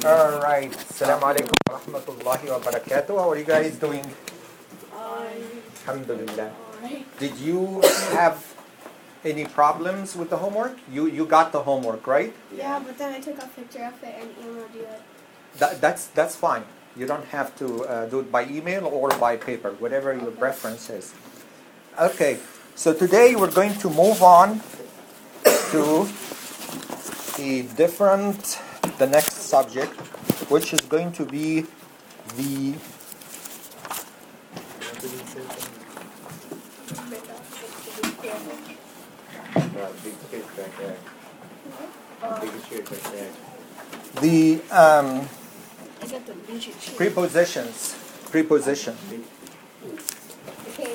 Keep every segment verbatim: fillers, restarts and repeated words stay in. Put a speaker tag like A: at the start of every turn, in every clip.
A: All right. Assalamu alaikum wa rahmatullahi wa barakatuh. How are you guys doing? Alhamdulillah. Did you have any problems with the homework? You you got the homework, right?
B: Yeah, but then I took a picture of it and emailed you it.
A: That, that's that's fine. You don't have to uh, do it by email or by paper, whatever your preference is. Okay. So today we're going to move on to a different, the next subject, which is going to be the the um, prepositions. Preposition.
B: Okay.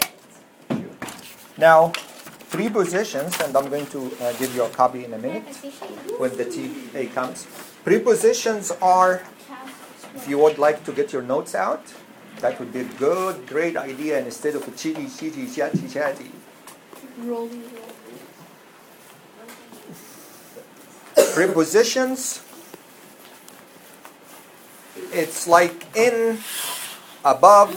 A: Now, prepositions, and I'm going to uh, give you a copy in a minute when the T A comes. Prepositions are, if you would like to get your notes out, that would be a good, great idea, and instead of a chitty, chitty, chatty, chatty.
B: Rolling.
A: Prepositions, it's like in, above,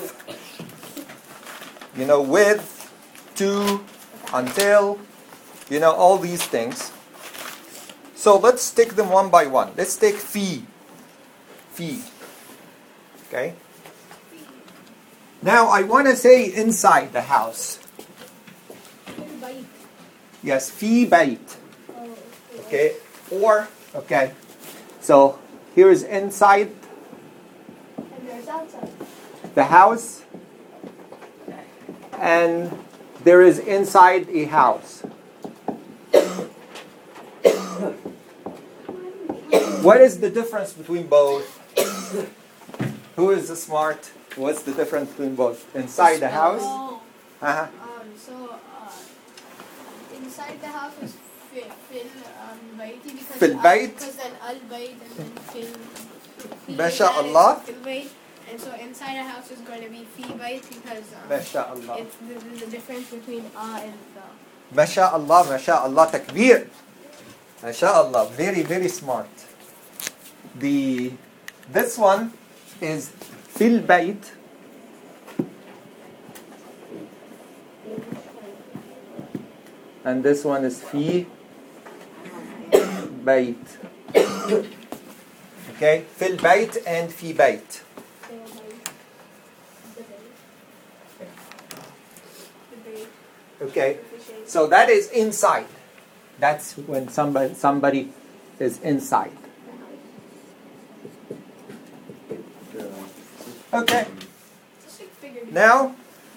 A: you know, with, to, until, you know, all these things. So let's take them one by one. Let's take fee. Fee. Okay? Now I want to say inside the house. Yes, fee bait. Okay? Or, okay. So here is inside
B: And there's outside.
A: the house. And there is inside a house. What is the difference between both? Who is the smart? What's the difference between both? Inside the house?
B: Oh,
A: Uh-huh.
B: um, so, uh, inside the house is fil, fil um, baiti because
A: Fil
B: al-
A: bait.
B: because then al bait and then fil. fil
A: Masha'Allah.
B: is Fil bait, and so inside a house is going to be fi bait because um,
A: Masha'Allah.
B: it's the, the, the difference between ah and the.
A: Masha'Allah, Masha'Allah, takbir. Masha'Allah, very, very smart. The, this one is fil bait. And this one is fi bait. Okay, fil bait and fi bait. Okay, so that is inside. That's when somebody somebody is inside. Okay, now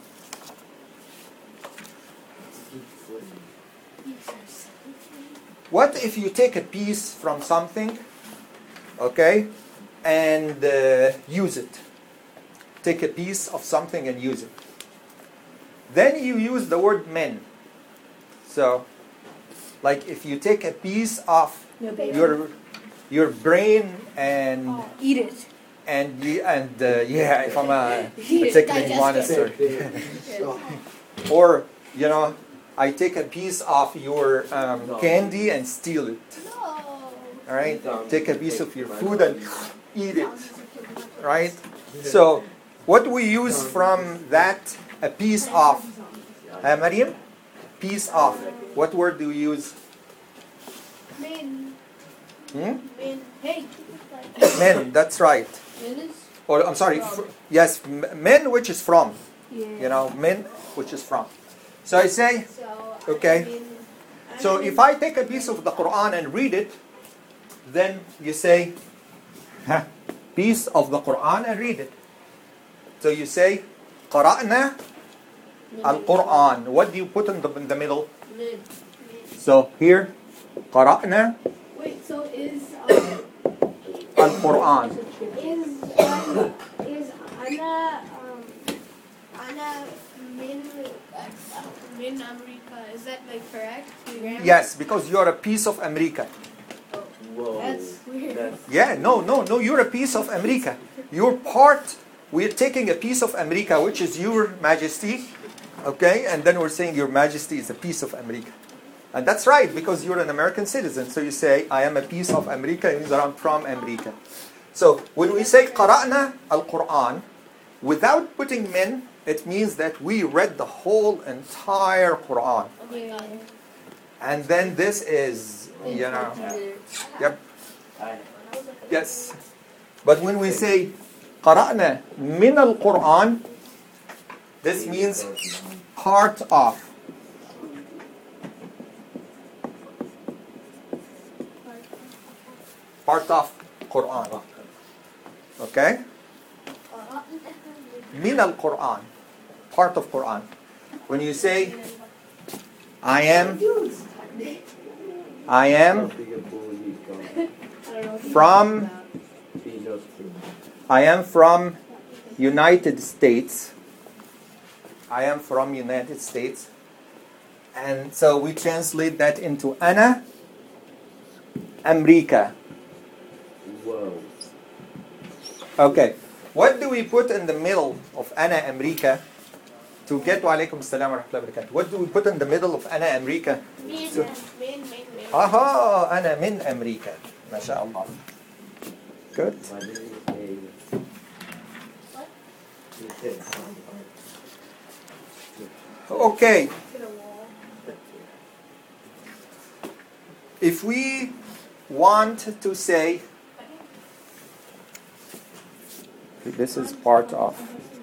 A: what if you take a piece from something, okay, and uh, use it? Take a piece of something and use it. Then you use the word men. So, like if you take a piece of your your brain and
B: Eat it.
A: and you- and uh, yeah, if I'm a
B: Eat it,
A: particularly
B: digest
A: monster, or you know, I take a piece of your um, candy and steal it.
B: No.
A: All right, take a piece of your food and eat it. Right. So, what we use from that a piece of, uh, Maryam, piece of. What word do we use?
B: Men.
A: Hmm?
B: Men. Hey.
A: Men. That's right.
B: Men is.
A: Or I'm sorry. Fr- yes, m- men, which is from.
B: Yeah.
A: You know, men, which is from. So I say.
B: So,
A: Okay.
B: I mean,
A: So if I take a piece of the Quran and read it, then you say, huh, piece of the Quran and read it. So you say, قرأنا al-Quran. What do you put in the, in the middle?
B: men.
A: So here, قرأنا
B: Wait, so is um,
A: al-Quran.
B: is um, is Anna um Anna min uh, min America? Is that like correct? The grammar?
A: Yes, because you're a piece of America.
B: That's weird.
A: Yeah, no, no, no, you're a piece of America. You're part, we're taking a piece of America, which is your majesty, okay? And then we're saying your majesty is a piece of America. And that's right, because you're an American citizen. So you say, I am a piece of America, it means that I'm from America. So when we say قرأنا al-Quran, without putting min, it means that we read the whole entire Quran.
B: Yeah.
A: And then this is, you know, yep, yes. But when we say قرأنا من القرآن, this means part of. Part of Quran. Okay? Min al-Quran. Part of Quran. When you say, I am, I am from, I am from United States. I am from United States. And so we translate that into أنا أمريكا.
C: Whoa.
A: Okay. What do we put in the middle of أنا أمريكا to get وعليكم السلام ورحمة الله وبركاته? What do we put in the middle of أنا أمريكا?
B: Min,
A: So-
B: min, min, min.
A: Aha, أنا من أمريكا. ما شاء الله. Good.
C: Why did he say?
B: What?
C: He said.
A: Okay.
B: To the wall.
A: If we want to say, this is part of.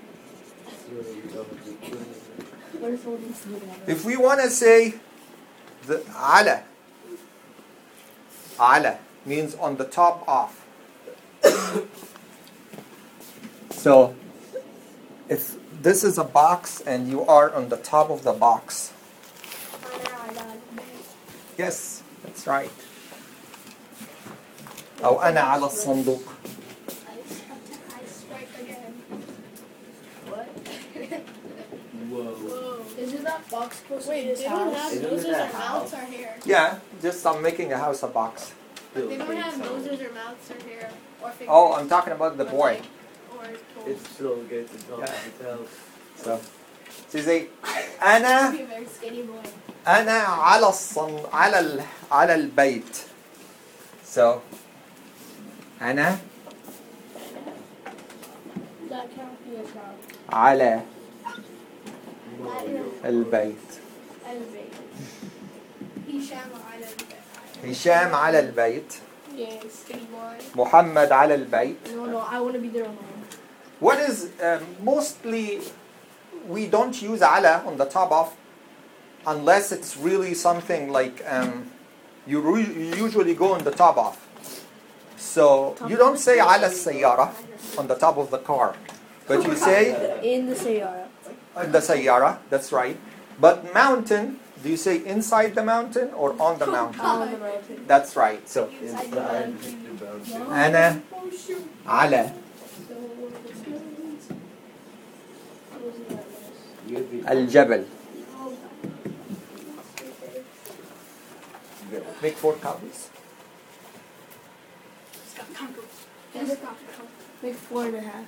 A: If we want to say the ala, ala means on the top of. So if this is a box and you are on the top of the box. Yes, that's right. أو أنا على الصندوق.
B: I strike again. What?
C: Whoa.
B: Whoa.
D: Isn't that box supposed to be
B: Wait,
D: his
B: they don't
D: house?
B: have
C: Isn't
B: noses
C: it
B: or
C: a
B: mouths
C: house?
B: or hair.
A: Yeah, just I'm making a house a box.
B: They don't have noses or mouths or hair or fingers.
A: Oh, I'm talking about the boy.
B: Or toes.
C: It's so good to talk
A: Yeah.
C: to tell.
A: So, so you say, أنا
B: Be a very skinny boy.
A: أنا على الصن على ال... على البيت. So, أنا
D: That can't be his house.
A: على
B: That is
A: البيت.
B: elevated. Hisham على البيت.
A: هشام على البيت.
B: Yeah, skinny boy.
A: محمد على البيت.
D: No, no, I want to be there alone.
A: What is um, mostly we don't use على on the top of unless it's really something like um, you, re- you usually go on the top of. So you don't say على السيارة on the top of the car, but you say
D: In the Sayara.
A: in the سيارة. That's right. But mountain, do you say inside the mountain or on the mountain?
D: On the mountain.
A: That's right. So
C: Inside the mountain.
A: أنا على
C: You'd be
A: الجبل. Make four copies.
D: Make four and a half.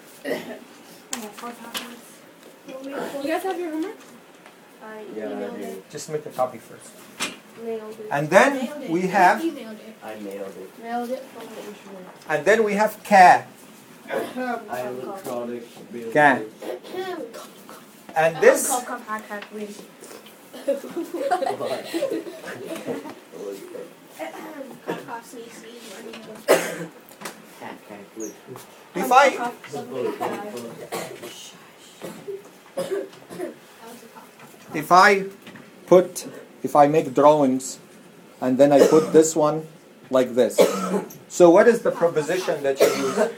B: You guys have your homework?
D: I
C: Yeah, I
D: emailed
C: do.
D: it.
A: Just make a copy first.
D: Mailed it.
A: And then
B: Mailed it.
A: we
B: You
A: have,
B: emailed it.
C: I nailed it.
D: Mailed it from the internet.
A: and then we have ka.
C: I electronic bill.
A: Can. And this,
D: Come, come, hack, hack, please.
B: Cough, cough, sneeze, sneeze. Or you know.
C: Cat, cat, click.
A: if I,
B: That was a cough.
A: if I put, if I make drawings, and then I put this one like this. So what is the preposition that you use?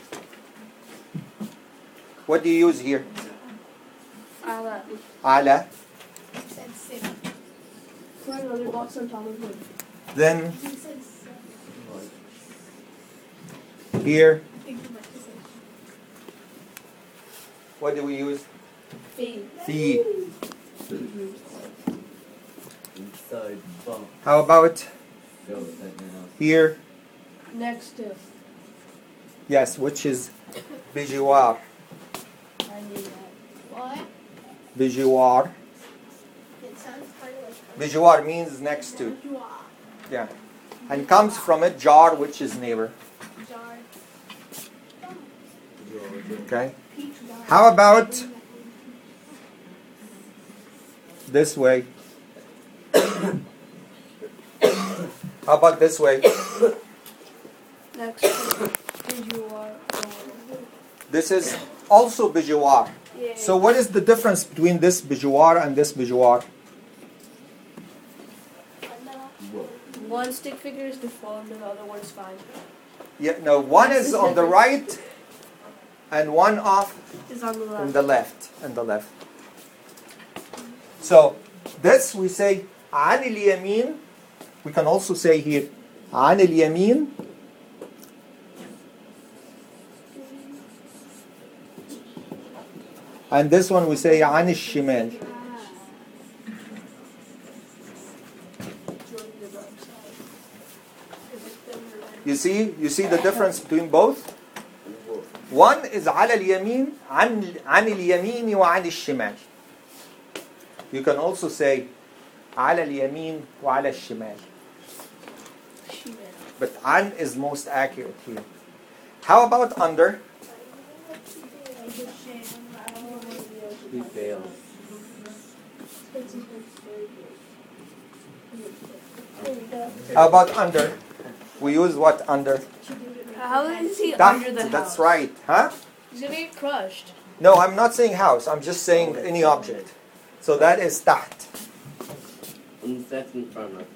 A: What do you use here?
D: Ala.
A: على.
B: He said sit.
D: Put another box on top of it.
A: Then
B: He said sit.
A: here,
B: Think about it. He said
A: what do we use?
D: Feed.
A: Fi.
C: Inside bump.
A: How about
C: Go with that now.
A: here?
D: Next to.
A: Yes, which is بجوار.
D: I need that.
B: what?
A: بجوار.
B: It sounds kind of like
A: Bijwar means next to. Yeah. And comes from it jar, which is neighbor. Okay. How about this way? How about this way?
D: Next to Bijwar.
A: This is also bijwar.
D: Yeah.
A: So what is the difference between this bijwar and this bijwar?
D: One stick figure is deformed and the other one's fine.
A: Yeah, no, one is on the right and one off
D: It's on the
A: in
D: left.
A: the left. In the left. So this we say عن اليمين. We can also say here عن اليمين. And this one we say عن الشمال. You see, you see the difference between both? One is على اليمين عن عن اليمين وعن الشمال. You can also say على اليمين وعلى الشمال. But عن is most accurate here. How about under?
C: He failed.
A: How about under? We use what under?
D: How is he
A: That,
D: under the house?
A: that's right. Huh?
D: He's gonna get crushed.
A: No, I'm not saying house. I'm just saying any object. So that is تحت.
C: And that's in front of.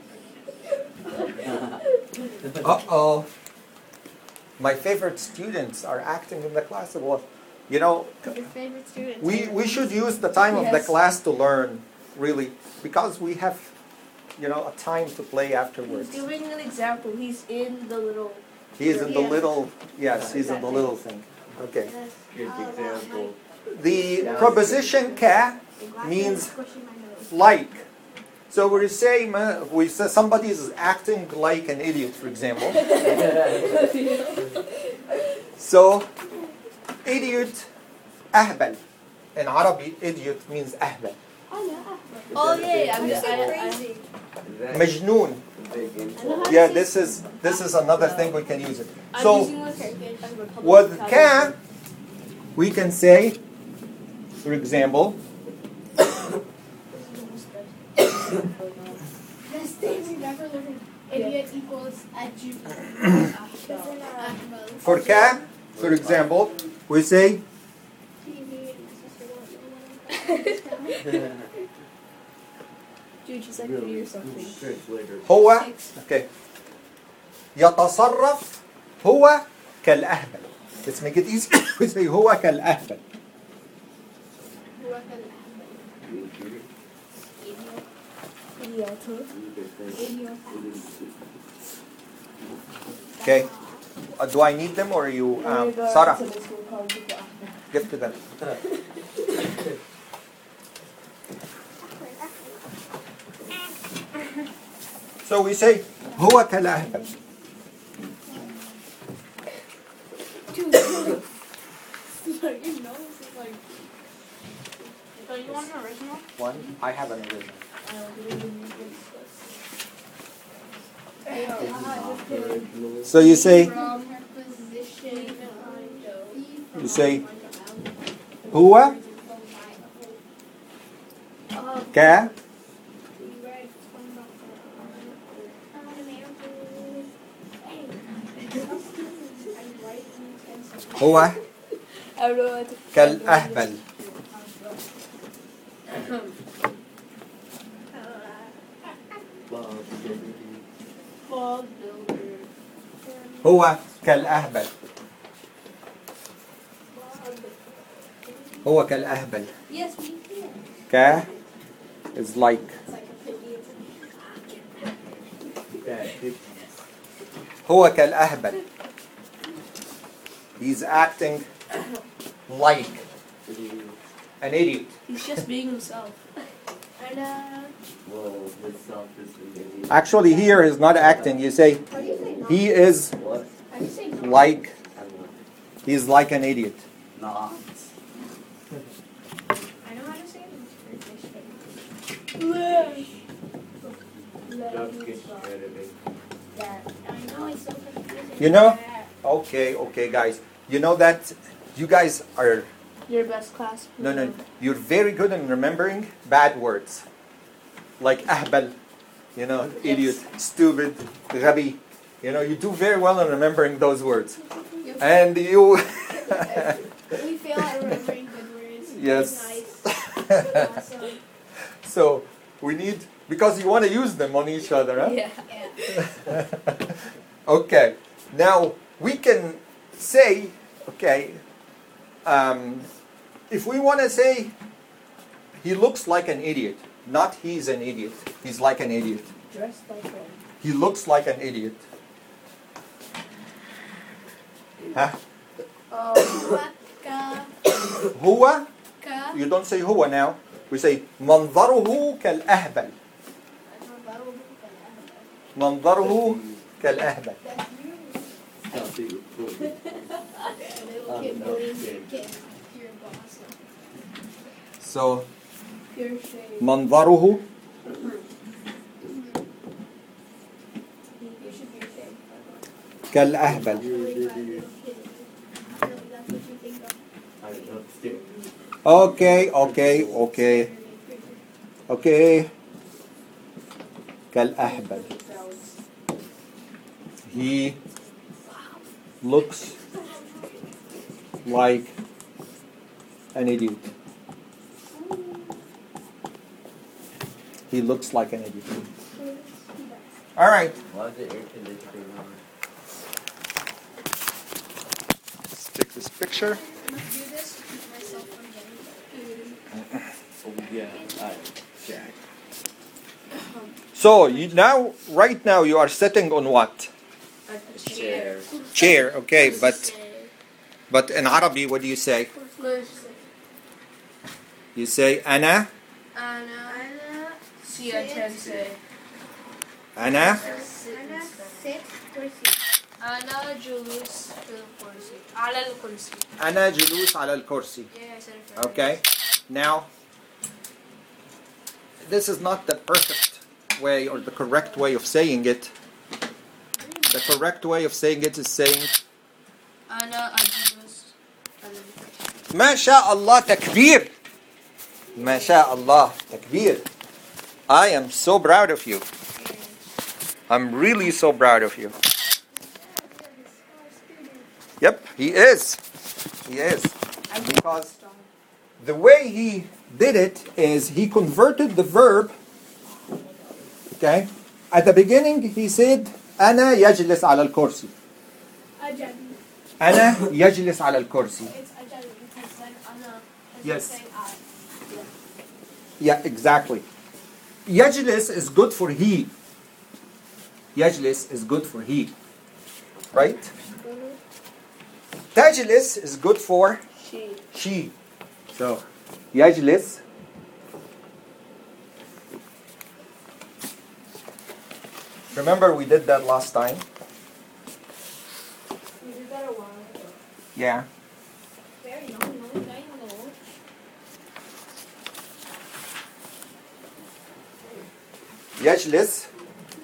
A: Uh-oh. My favorite students are acting in the class. Well, you know,
B: Your favorite student.
A: we, we should use the time of the
D: Yes.
A: class to learn, really, because we have, you know, a time to play
D: He's
A: afterwards.
D: giving an example. He's in the little.
A: He's in the
D: Yeah.
A: little, yes, he's in the little thing. Okay.
C: Good example.
A: The preposition ka means like. So we say, uh, we say somebody is acting like an idiot, for example. So, idiot, أهبل. In Arabic, idiot means أهبل.
D: Oh yeah, yeah. I'm
B: I'm
D: just, I, I,
B: crazy.
C: Is that
A: مجنون.
C: big insult?
A: Yeah, this is this is another thing we can use it.
D: I'm
A: So,
D: using one character.
A: with ka, we can say, for example,
B: Best things you never learned. Idiot equals edu.
A: for ka, for example, we say,
D: Dude, she's like
C: Really?
D: three or something.
C: Translator.
A: هو
D: Six.
A: okay. يتصرف هو كالأهبل. Let's make it easy. We say هو كالأهبل. Okay. Uh, do I need them or you, um, Sarah? Give to them. So we say هو كالأهبل.
B: So you want an original?
A: One. I have an original. So you say
B: From her position.
A: you say هو ك هو
D: I don't know what to
A: كالأهبل.
C: Bob.
A: هو كالأهبل. هو كالأهبل.
B: Yes, we can.
A: ك is like.
B: It's like a piggy.
C: That big
A: هو كالأهبل. He's acting like an idiot.
D: He's just being himself.
B: And, uh,
C: Well, this self is an idiot.
A: Actually, here is not acting. You say
B: how do you say not?
A: he is
C: What?
B: How do you say not?
A: like.
C: I'm not.
A: He's like an idiot.
C: Not.
B: I know how to say it. I know it's so confusing.
A: You know? Okay, okay, guys. You know that you guys are,
D: Your best class.
A: no, no, you're very good in remembering bad words. Like ahbal, you know, idiot, stupid, ghabi. You know, you do very well in remembering those words. And you...
B: We fail at remembering good words.
A: Yes.
B: Nice. Awesome.
A: So, we need... Because you want to use them on each other, huh?
D: Yeah.
B: Yeah.
A: Okay. Now, we can say, okay, um, if we want to say he looks like an idiot, not he's an idiot, he's like an idiot.
D: Dressed like one.
A: He looks like an idiot. Huh?
B: Oh, ka,
A: هو,
B: ka.
A: you don't say هو now. We say منظره كالأهبل. منظره كالأهبل.
B: That's you.
C: Stop it.
B: Little kid bullying your kid. You're awesome.
A: So,
D: Your shade.
A: منظره
B: You should be ashamed.
A: كالأهبل.
B: Really bad little kid. That's what you think of.
C: I love stick.
A: Okay, okay, okay, okay. كالأهبل. He looks like an idiot. He looks like an idiot. All right.
C: Why is the air conditioner on?
A: Let's take this picture.
B: I must do this to keep myself from getting
C: Oh yeah, I Jack.
A: So you now, right now, you are sitting on what?
D: A
C: Chair.
A: Chair. Okay, but but in Arabic, what do you say? You say أنا.
D: Ana.
B: Anna,
D: Siyatense.
A: أنا.
B: Anna, sit, kursi.
D: Ana julus fil kursi. Ala al kursi.
A: أنا جلوس على الكرسي.
D: Yeah, I said it right.
A: Okay. Now, this is not the perfect way or the correct way of saying it. The correct way of saying it is saying
D: Ana ajulus.
A: ما شاء الله تكبير. ما شاء الله تكبير. I am so proud of you. I'm really so proud of you. Yep, he is. He is. Because the way he did it is he converted the verb. Okay? At the beginning he said أنا يجلس على الكرسي.
B: Ajabi.
A: أنا يجلس على الكرسي.
B: It's ajabi because then Anna is
A: Yes.
B: saying I.
A: Yeah, exactly. يجلس is good for he. يجلس is good for he. Right? تجلس is good for
D: She.
A: she. So, يجلس. Remember we did that last time?
B: We did that a while ago.
A: Yeah.
B: Very long, long time ago.
A: يجلس.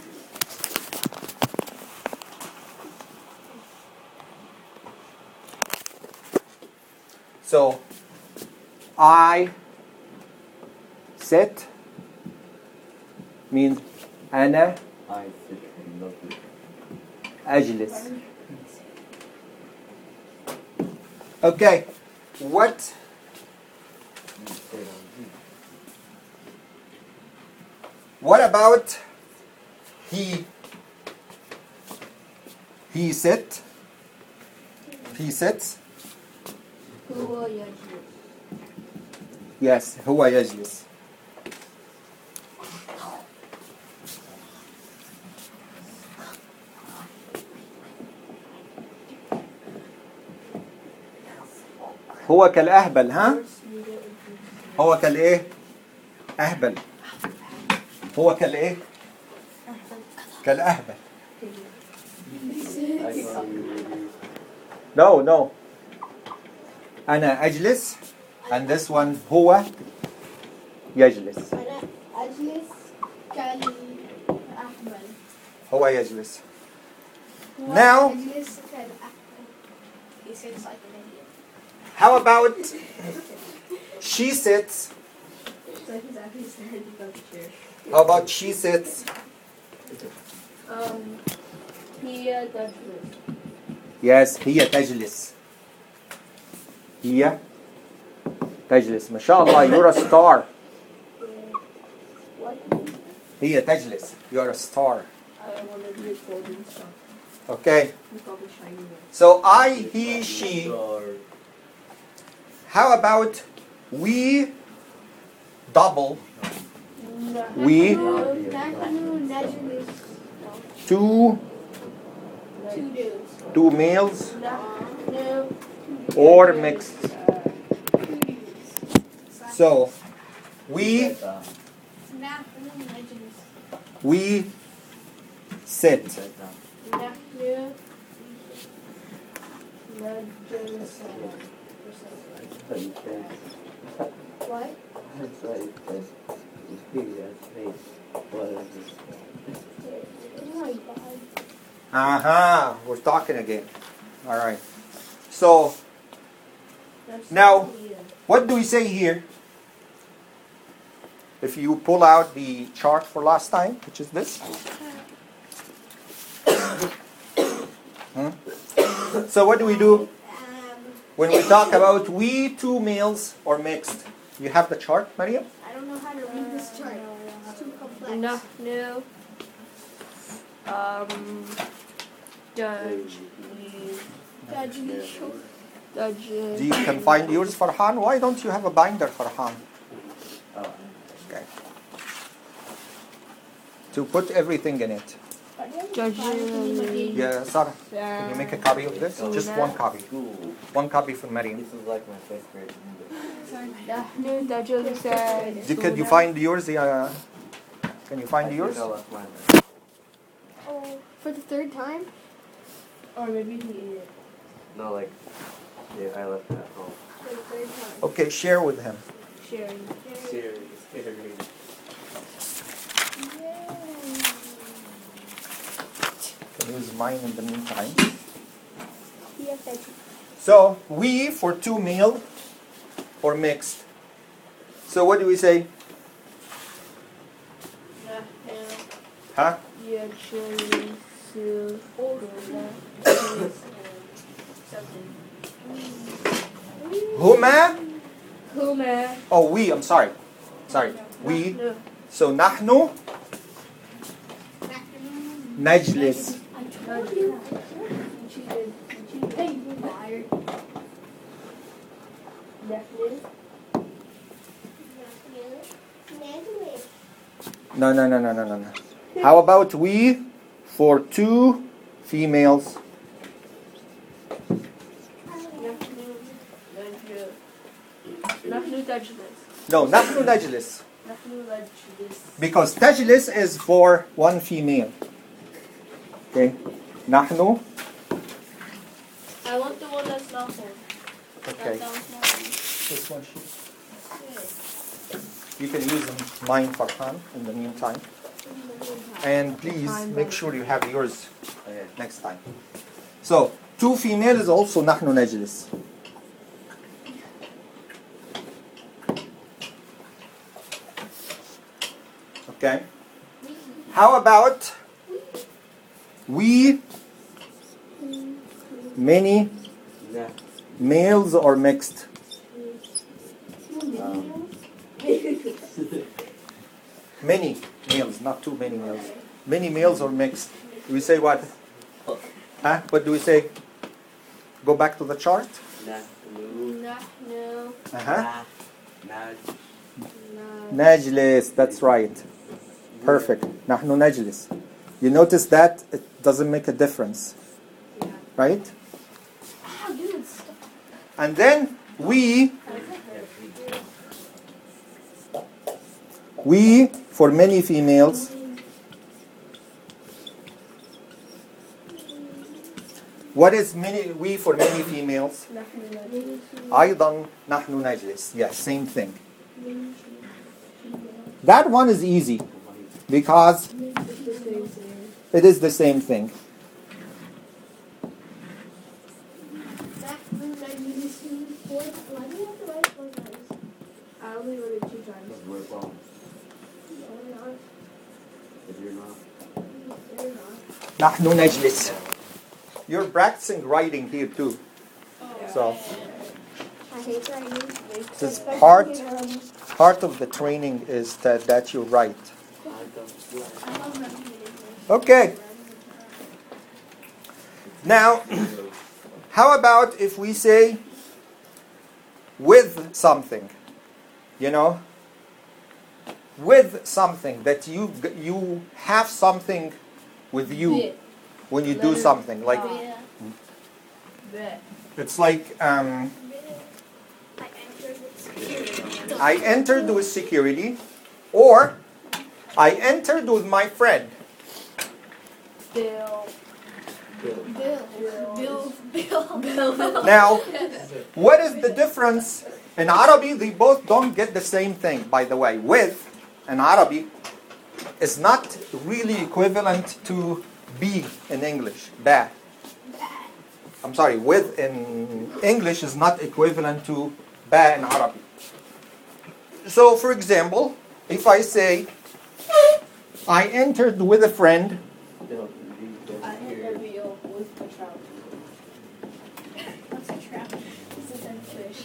A: So, I sit means أنا
C: I sit and love it.
A: أجلس. Okay, what
C: You sit on me.
A: what about he? He sit. He sits.
D: Huwa yajulus.
A: Yes, هو يجلس. هو كالأهبل ها؟ هو كالإيه؟ أهبل. هو كالإيه؟ كالأهبل.
C: I saw you.
A: No, no. أنا أجلس and this one هو يجلس.
B: أنا أجلس كالأحمل.
A: هو يجلس. Now,
B: He sits like an idiot.
A: how about she sits?
D: It's like he's actually standing on the chair.
A: How about she sits?
D: Um, he uh, touches.
A: Yes, هي تجلس. هي تجلس. ما شاء الله, you're a star.
D: What?
A: هي تجلس. You're a star.
D: I want to be a golden star.
A: Okay.
D: You probably shiny one.
A: So I, he, she.
C: Or
A: How about we double We-
B: Nahnu najlis.
A: two
B: Two dudes.
A: two males
D: No.
A: or mixed?
B: Two dudes.
A: So we
C: uh,
B: Nahnu najlis.
A: we sit.
C: set down.
D: Nahnu. Najlis.
C: So you said,
B: What?
C: that's right, you said, you figure that's face. What is this?
B: Oh my god.
A: Uh-huh. We're talking again. All right. So now, what do we say here? If you pull out the chart for last time, which is this. Hmm? So what do we do
B: Um,
A: when we talk about we, two males, or mixed? You have the chart, Mariam?
B: I don't know how to read this chart. It's too complex.
D: Nahnu. Um. Judge.
B: Najlis.
D: Judge.
A: Do you can find yours, Farhan? Why don't you have a binder, Farhan?
C: Oh,
A: Okay. To put everything in it.
D: Judge.
A: Yeah, Sarah, can you make a copy of this? Just one copy.
C: school.
A: One copy for Mariam.
C: This is like my fifth grade.
D: Nahnu. Judge said.
A: Do- Can you find yours? Uh, can you find
C: I
A: yours?
C: think I left mine there.
B: Oh, for the third time?
D: Or maybe he ate it.
C: No, like, yeah, I left it at home.
B: For the third time.
A: Okay, share with him.
D: Sharing.
C: Serious, fifth grade.
A: Can use mine in the meantime.
B: Yes, I
A: So we for two male or mixed. So what do we say?
D: Nahnu.
A: Huh?
D: Judge. Something.
A: Huma?
D: Huma.
A: Oh, we. I'm sorry. Sorry. We.
D: Nahnu.
A: So nahnu najlis.
B: I told you.
D: You cheated. You cheated.
B: Hey, you liar.
D: Nahnu.
B: Najlis.
A: No, no, no, no, no, no, no. How about we for two females?
D: Nahnu. Najlis. Nahnu tajlis.
A: No, nahnu najlis.
D: Nahnu tajlis.
A: Because tajlis is for one female. Okay. Nahnu.
D: I want the one that's not full.
A: Okay.
D: That one's not full.
A: This one sheet. You can use mine, Farhan, in the meantime. And please make sure you have yours
C: Okay.
A: next time. So, two female is also nahnu najlis. Okay. How about we, many
C: Nah.
A: males or mixed?
C: Um,
A: Many males, not too many males. Many males or mixed. We say what? Huh? What do we say? Go back to the chart.
C: nah. Blue.
D: Nahnu.
A: Uh-huh.
C: Nah. Nah.
A: Najlis, that's right. Perfect. Nahnu najlis. You notice that it doesn't make a difference. Right?
B: Ah, dude, stop.
A: And then we, we for many females. What is many we for many females?
D: Nahnu tajlis.
A: أيضا نحن نجلس. Yes, same thing. That one is easy because
D: It's the same thing.
A: It is the same thing.
B: نحن نجلس four. Why do you have to write four times?
D: I only wrote it two times.
C: Because we're wrong.
B: No, we're not.
C: If you're not.
B: We're not.
A: نحن نجلس. You're practicing writing here too. So
B: I hate writing.
A: this is part part of the training is that, that you write.
C: I don't.
B: I love writing.
A: Okay. Now, how about if we say with something? You know, with something that you you have something with you
D: Bit.
A: when you do
D: Letter.
A: something like
B: Yeah.
D: Bet.
A: it's like um,
B: I entered with security.
A: I entered with security, or I entered with my friend.
D: Bill.
C: Bill.
B: Bill. Bill. Bill.
A: Now, what is the difference? In Arabic, they both don't get the same thing, by the way. With, in Arabic, is not really equivalent to be in English. Ba. I'm sorry, with in English is not equivalent to ba in Arabic. So, for example, if I say, I entered with a friend,
C: Bill. Bill.
D: I had a Bill with the trout.
B: What's a trap? This is a fish.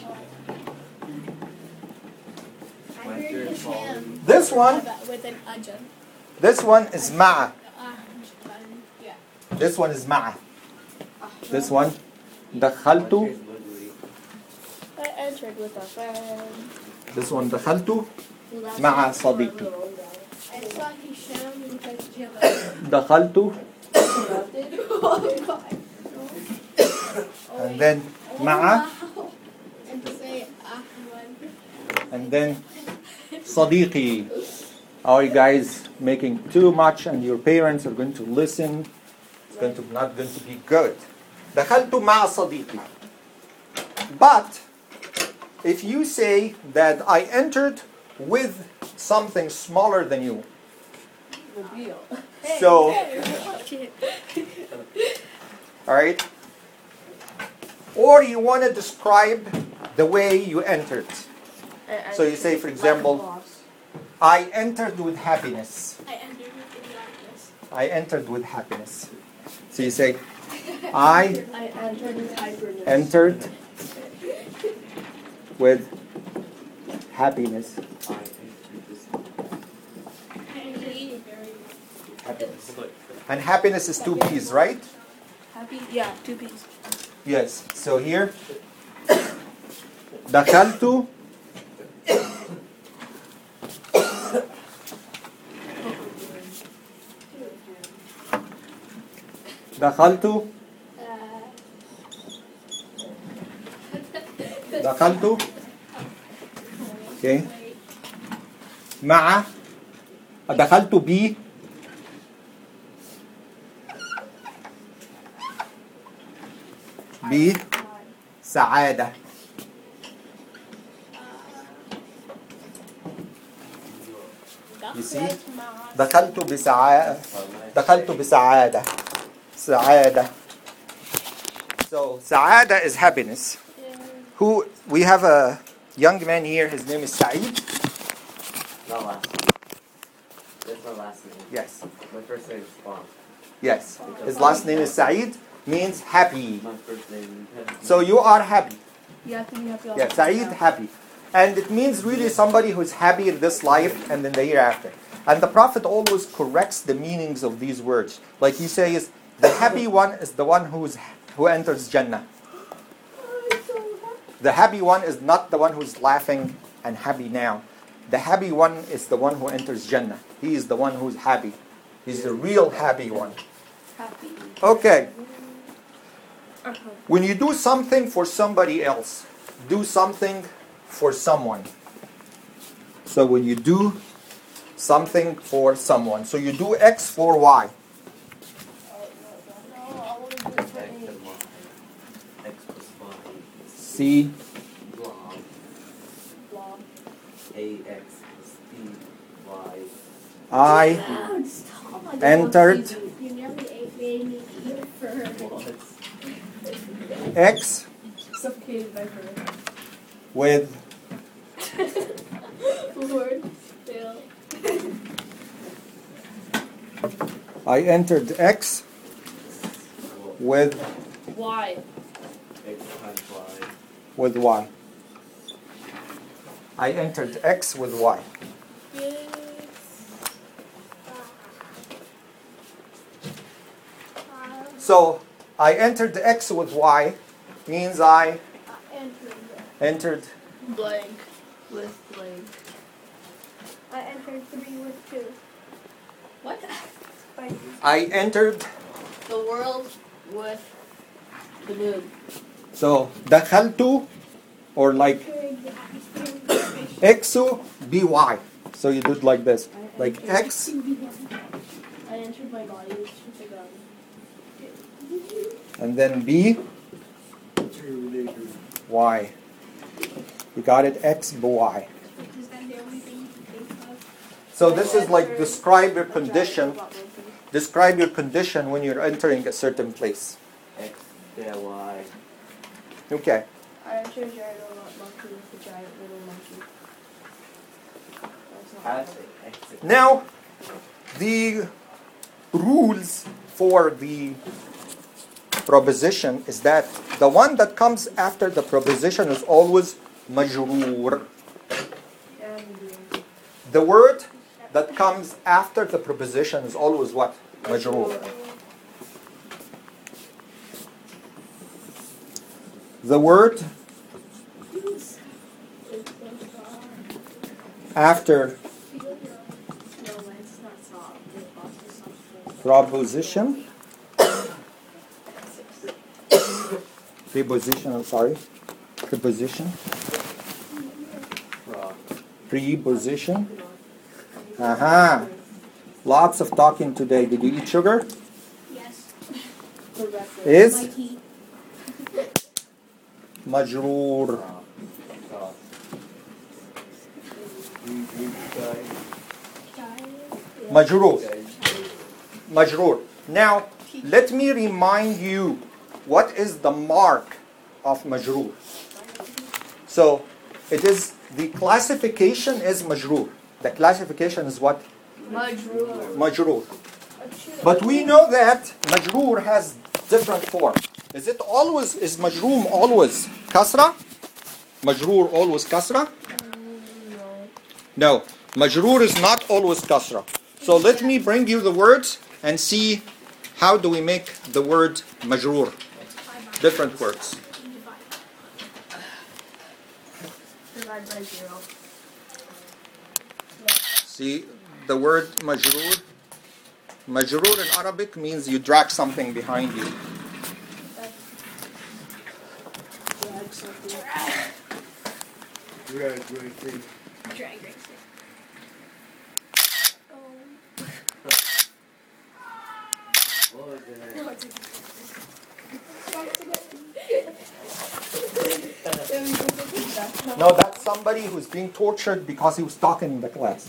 B: I
C: Went
B: heard
C: through
B: his
C: falling.
B: hand
A: this one,
B: with an ajan.
A: this one is ma'a.
B: Ah, yeah.
A: This one is ma'a. This one, دخلت.
C: Here's Woodley.
D: I entered with a friend.
A: This one دخلت
D: Well, that's
A: مع
D: not
A: صديقي.
D: the wrong guy.
B: I saw Hisham because Jim.
A: دخلت
D: Interrupted.
B: Oh, God.
A: and then مع
B: And to say Ahmad.
A: and then صديقي. Are you guys making too much and your parents are going to listen? It's going to not going to be good. دخلت مع صديقي. But if you say that I entered with something smaller than you,
D: The Bill.
A: so all right, or you want to describe the way you entered.
D: I- I-
A: So you say, for example,
D: Like a boss.
A: I entered with happiness.
B: I entered with darkness.
A: I entered with happiness. So you say, I
D: I entered with hyperness.
A: entered with happiness.
C: I entered this.
A: Happiness. And happiness is two P's, right?
D: Happy? Yeah, two P's.
A: Yes. So here, دخلت دخلت دخلت okay. مع دخلت ب بسعادة. You see? دخلت بسعادة. دخلت بسعادة. سعادة. So سعادة is happiness. Who we have a young man here. His name is Saeed.
C: Not last name. That's my last name.
A: Yes.
C: My first name is Spawn.
A: Yes. His last name is Saeed. Means happy.
C: My first name is
A: So you are happy.
D: You have to be happy all
A: Yeah,
D: the time.
A: Saeed, happy. And it means really somebody who's happy in this life and in the hereafter. And the Prophet always corrects the meanings of these words. Like he says, the happy one is the one who's who enters Jannah. The happy one is not the one who's laughing and happy now. The happy one is the one who enters Jannah. He is the one who's happy. He's the real happy one.
D: Happy.
A: Okay.
D: Uh-huh.
A: When you do something for somebody else, do something for someone. So when you do something for someone, so you do X for Y.
C: X and Y. X plus Y.
A: C,
C: Blob.
D: Blob.
C: A X plus B Y.
A: I
D: I don't
A: entered
D: want to see you.
A: X
D: Suffocated by her.
A: with
B: Word. Still.
A: I entered X with
D: Why?
C: X times Y.
A: with Y. I entered X with Y.
B: Yes.
A: So I entered X with Y means I
B: Entered.
A: entered
D: Blank. With blank.
B: I entered three with two.
D: What?
B: Spicy.
A: I entered.
D: The world with the moon.
A: So دخلت or like X B Y. So you do it like this, like X
D: I entered my body with a gun.
A: and then B Y. You got it? X B Y.
B: Is that the only thing you can think of?
A: So this is like describe your condition. Describe your condition when you're entering a certain place.
C: X, there, Y.
A: Okay.
D: I entered a giant robot monkey with a giant little monkey. That's not
C: Has
D: right.
C: X.
A: Now, the rules for the proposition is that the one that comes after the proposition is always majroor.
D: Yeah, I'm doing.
A: The word that comes after the proposition is always what? Majroor. The word after
D: No, mine's not solved. It also something.
A: proposition, preposition, I'm sorry, preposition,
C: Frog.
A: preposition. Aha. Lots of talking today. Did you eat sugar?
B: Yes.
D: Progressive.
A: Is
B: My tea.
A: majroor.
C: Frog. Frog. Green, green sky.
A: Majroor.
C: Sky.
A: Majroor. Now, let me remind you what is the mark of majroor. So, it is the classification is majroor. The classification is what?
D: Majroor.
A: Majroor. But we know that majroor has different form. Is it always, is majroor always kasra? Majroor always kasra? No. Majroor is not always kasra. So let me bring you the words and see how do we make the word majroor. Different words.
D: Divide by zero.
A: See the word majroor? Majroor in Arabic means you drag something behind you.
D: Drag something.
C: Drag racing.
B: Drag racing.
C: What was that?
A: No, that's somebody who's being tortured because he was talking in the class.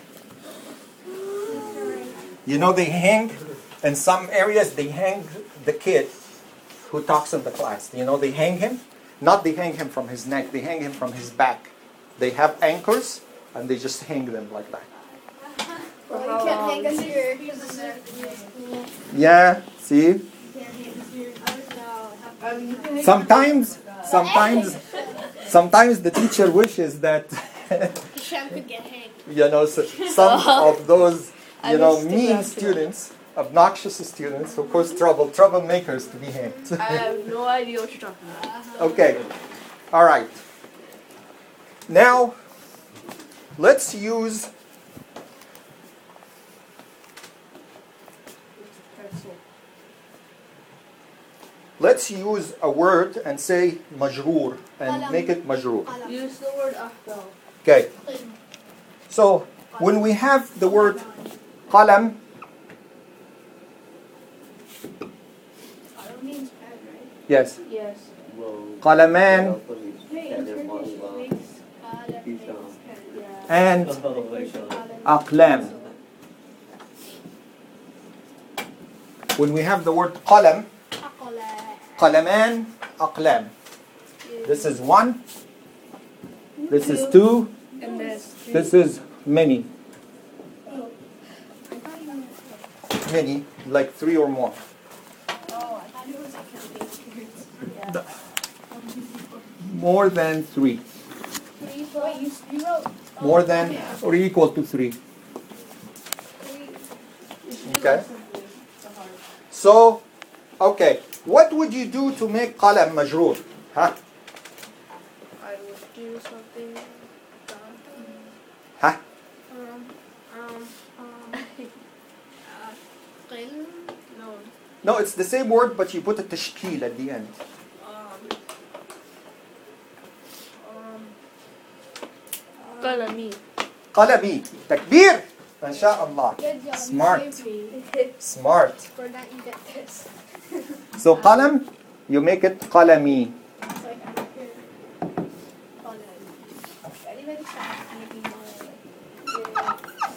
A: You know, they hang, in some areas, they hang the kid who talks in the class. You know, they hang him. Not they hang him from his neck, they hang him from his back. They have anchors, and they just hang them like that.
B: Well, you can't hang us here because of that.
A: Yeah, see?
B: You can't hang us here. I don't know.
A: Sometimes, sometimes, sometimes the teacher wishes that,
B: Hisham could get hanged.
A: you know, so, some of those,
D: I
A: you know,
D: wish to
A: mean
D: grab
A: students, obnoxious students who cause trouble, troublemakers to be hanged.
D: I have no idea what you're talking about.
A: Okay, all right. Now, let's use let's use a word and say majroor and make it majroor.
D: Use the word afdal.
A: Okay. So when we have the word qalam,
B: Qalam means pen, right?
A: yes,
D: Yes.
C: Whoa.
A: qalaman
B: Hey, in Turkish it makes qalam means pen.
D: Yeah.
A: and
C: Oh my god.
A: aqlam. When we have the word qalam,
B: Aqala.
A: qalaman أقلام. This is one. This is two.
B: And there's three.
A: This is many.
B: Oh. I thought you meant
A: Many, like three or more.
B: Oh, I thought it was like counting cards.
A: The- More than three.
B: Three plus. Wait, you, you wrote. Oh,
A: More than
B: okay.
A: or equal to three.
B: Three.
A: Okay. So, okay. What would you do to make qalam majroor? Huh?
B: I would do something.
A: Huh?
B: Um, um, um, uh, qil? No.
A: No, it's the same word, but you put a tashkil at the end.
B: Um, um,
D: Qalami.
A: Qalami. Takbir. MashaAllah.
B: Good job.
A: Smart.
B: You saved me.
A: Smart.
B: For that, you get this.
A: So qalam, you make it qalami.
B: It's like I'm here. Oh, no. Ready, ready, stop. Making more.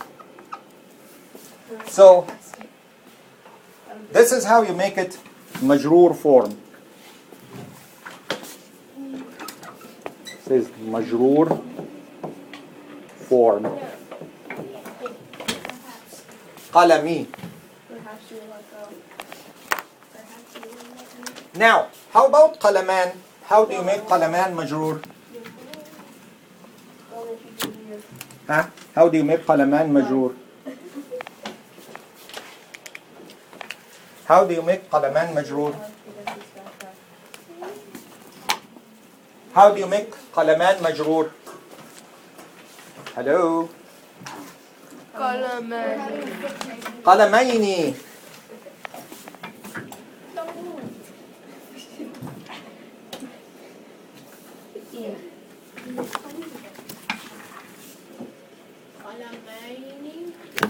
B: Yeah.
A: So, this is how you make it majroor form. This is majroor form.
B: Perhaps.
A: Qalami.
B: Perhaps you will let go. Perhaps you will let me.
A: Now, how about qalaman? How do you make qalaman majroor?
B: I'll let you do your.
A: Huh? How do you make qalaman majroor? How do you make qalaman majroor? How do you make qalaman majroor? Hello?
D: Qalamani.
A: Qalamayni.
B: Qalamaini.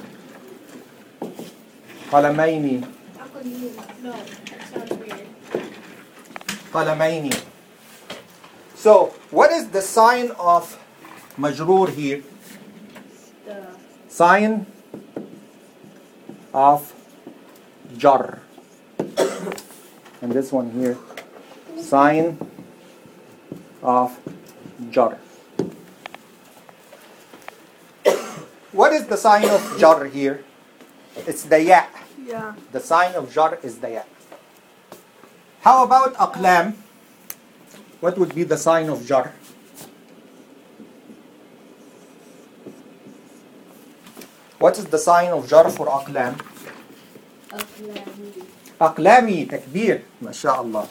A: Qalamayni.
B: No, that sounds weird.
A: Qalamaini. So, what is the sign of majroor here?
B: The
A: Sign of jar. And this one here, sign of jar. What is the sign of jar here? It's the ya.
D: Yeah.
A: The sign of jar is the ya. How about aqlam? What would be the sign of jar? What is the sign of jar for aqlam?
B: Aqlami.
A: Aqlami, takbir, mashallah.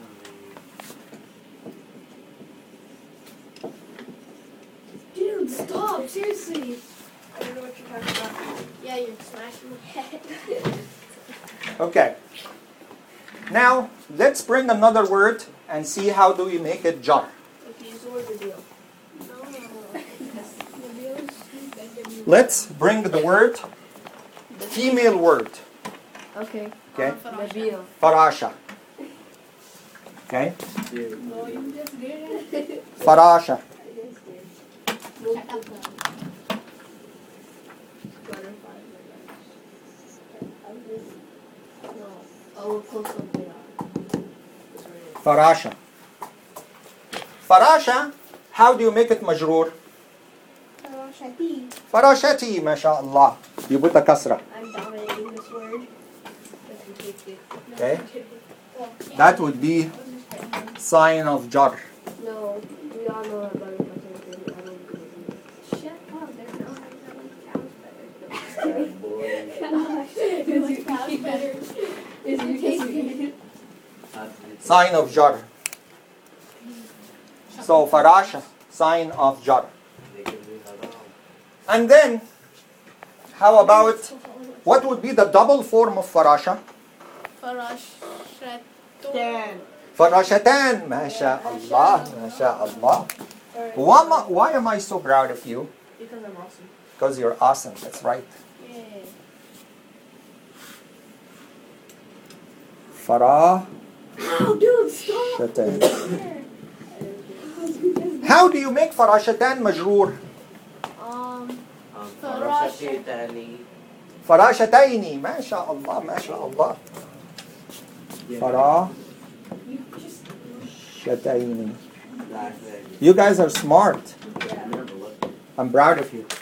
B: Dude, stop! Seriously. I don't know what you're talking about. Yeah, you're smashing my head.
A: Okay. Now, let's bring another word and see how do we make it jar.
B: Okay, use the word reveal. No. Reveal is stupid.
A: Let's bring the word, female word.
D: Okay.
A: Okay?
D: Nabil.
A: Farasha. Okay?
B: No, you just did it.
A: Farasha.
B: Shut up.
D: Oh, we'll close something up.
A: Farasha. Farasha, how do you make it majroor?
B: Farashati.
A: Farashati, mashallah. You put a kasra.
B: I'm dominating this word.
A: Okay? That would be sign of jar.
D: No, we all know that better than I don't believe you.
B: Shut up. There's no that sounds
C: Bad boy.
B: better. Is you tasting?
A: Sign of jar. So farasha, sign of jar. And then, how about, what would be the double form of farasha?
B: Farashatu.
D: Dan.
A: Farashatan, mashallah, mashallah. Why am I, why am I so proud of you?
D: Because I'm awesome.
A: Because you're awesome, that's right.
B: Yay.
A: Farashatan.
B: Oh, dude, stop.
A: How do you make farashatan majroor?
B: Um,
C: Um,
B: Farasha.
C: Farashati.
A: Farashataini, mashallah, mashallah. Farah.
B: you just
A: Shatayni.
C: Black leg.
A: You guys are smart.
C: I never looked.
A: I'm proud of you.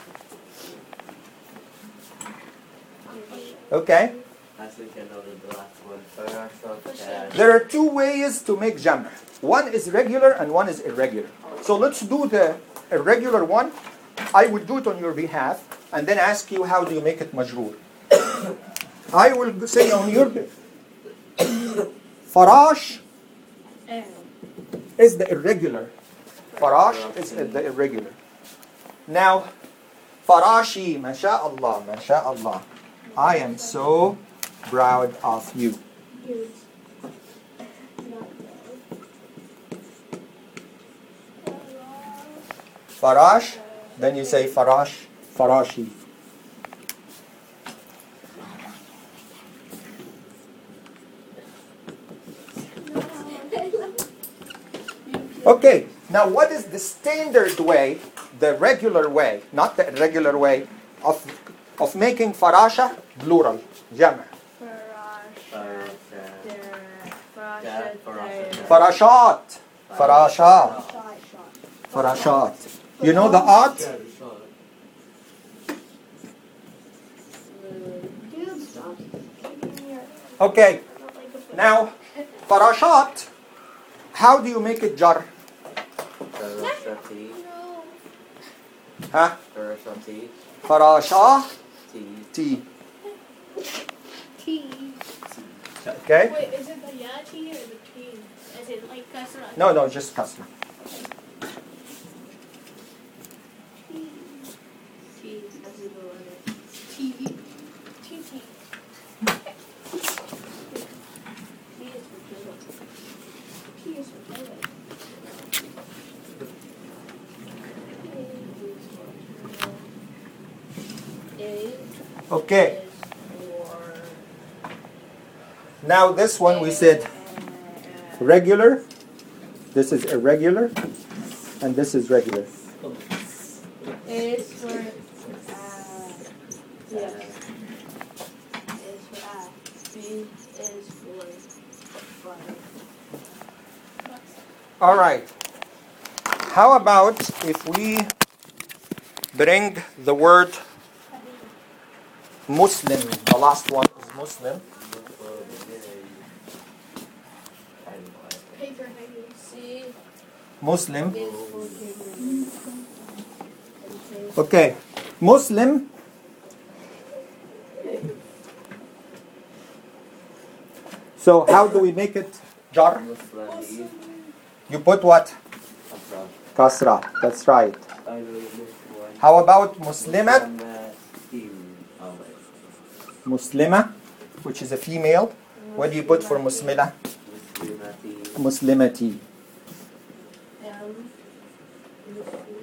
A: Okay.
C: I think I know the last one. Farashat.
A: There are two ways to make jam'. One is regular and one is irregular. So let's do the irregular one. I will do it on your behalf and then ask you how do you make it majroor. I will say on your behalf. Farash is the irregular. Farash is the irregular. Now, Farashi, masha'Allah, masha'Allah. I am so proud of you. Farash, then you say Farash, Farashi. Okay, now what is the standard way, the regular way, not the irregular way, of, of making farasha plural, jam'?
C: Farashat.
A: Farashat, farashat, farashat. You know the art?
B: Dude, stop kicking your-
A: Okay, now farashat, how do you make it jar?
C: Farashati.
B: No.
A: Huh?
C: Farashati.
A: Farasha,
C: T.
A: T.
B: T.
A: Okay?
D: Wait, is it the ya T or the T? Is it like kasra?
A: No, no, just kasra.
D: T as in the letter. T. T T. T is for plural. T is for plural.
A: Okay, now this one we said regular, this is irregular, and this is regular.
D: Is for uh yeah. Is for uh B is for butter.
A: All right. How about if we bring the word Muslim, the last one is Muslim.
D: Paper hanging. C
A: Muslim.
D: is for paper.
A: Okay, Muslim. So how do we make it jar?
C: Muslimi.
A: You put what?
C: Afra.
A: Kasra. That's right.
C: I know this one.
A: How about Muslimat?
C: Muslimatin. Oh, wait.
A: Muslima, which is a female. What do you put for Musmila?
C: Muslimati.
A: Muslimati.
D: M is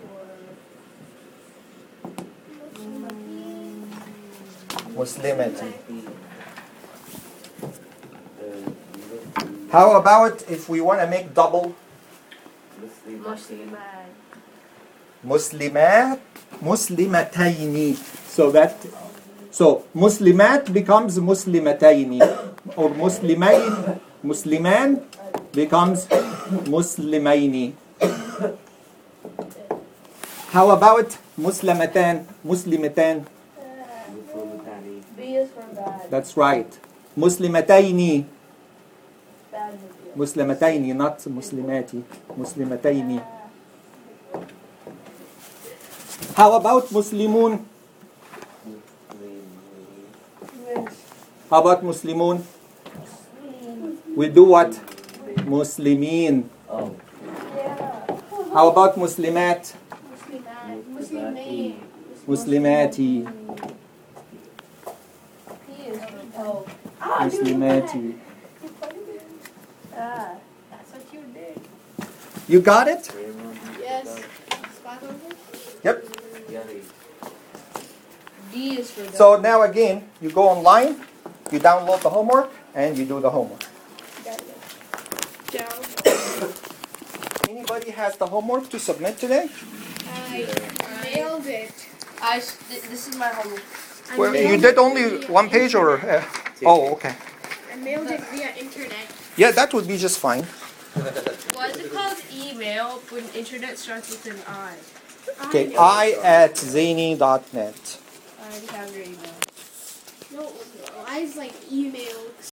A: Muslimati.
C: Uh,
A: How about if we want to make double?
C: Muslimatin.
A: Muslimat, Muslimataini. So that, so Muslimat becomes Muslimataini, or Muslimain, Musliman becomes Muslimaini. How about Muslimatan, Muslimatan?
C: Muslimatani.
D: B is for bad.
A: That's right. Muslimataini,
D: Bad is
A: Muslimataini, not Muslimati, Muslimataini. How about Muslimun? How about Muslimun? We do what? Muslimin.
C: Oh.
A: How about Muslimat?
D: Muslimat. Muslimat.
A: Muslimati.
D: P is for oh.
A: Muslimati.
D: Ah, that's what you did.
A: You got it?
D: Yes. Spot over.
A: Yep.
D: D is for dog.
A: So now again, you go online, you download the homework, and you do the homework.
D: Down.
A: Anybody has the homework to submit today?
D: I nailed it. I s- th- this is my homework. I
A: Well,
D: nailed
A: you
D: it
A: did only
D: via
A: one page or? Uh, oh, okay.
D: I mailed it via internet.
A: Yeah, that would be just fine.
D: Why is it called email when internet starts with an I?
A: Okay,
B: know.
A: I at zany dot net.
D: I already have your email.
B: No, I is like email.